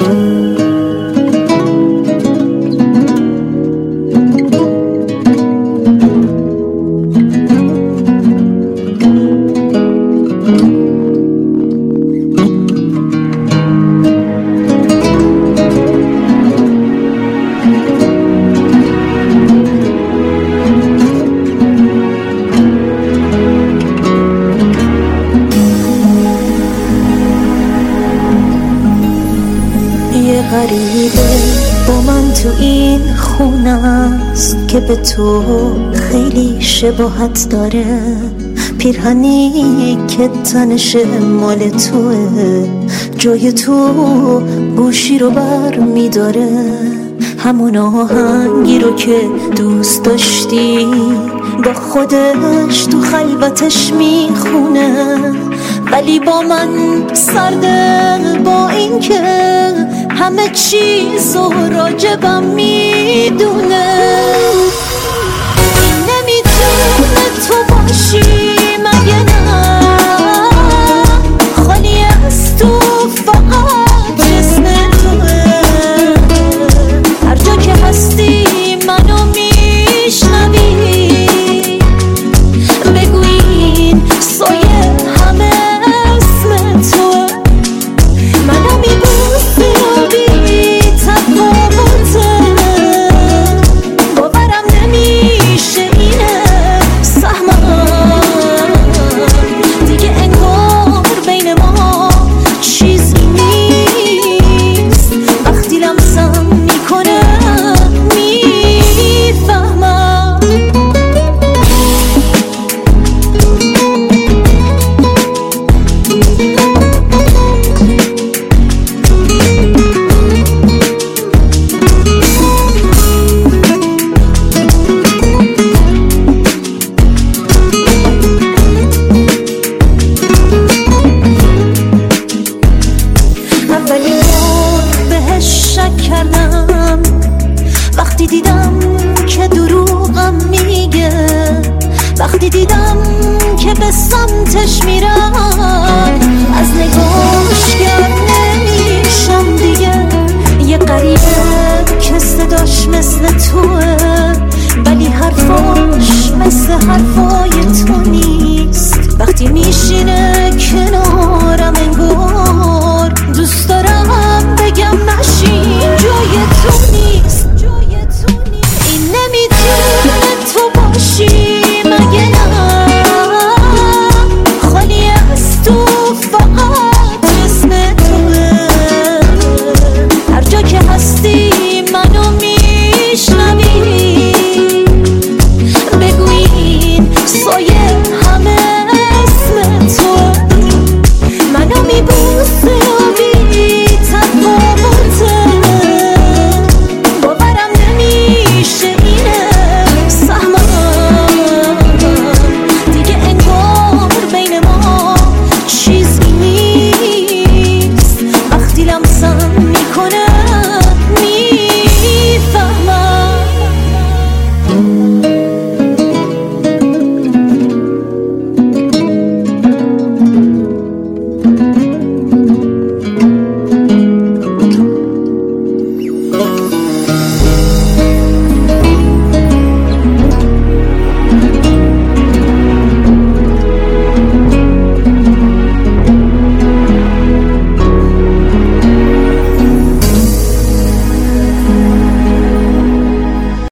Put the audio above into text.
غریبه با من تو این خونه است که به تو خیلی شباهت داره، پیرهنی که تنش مال توه، جای تو گوشی رو بر میداره، همون آهنگی رو که دوست داشتی با خودش تو خلوتش میخونه، ولی با من سرده با این که همه چیز رو راجبم میدونه.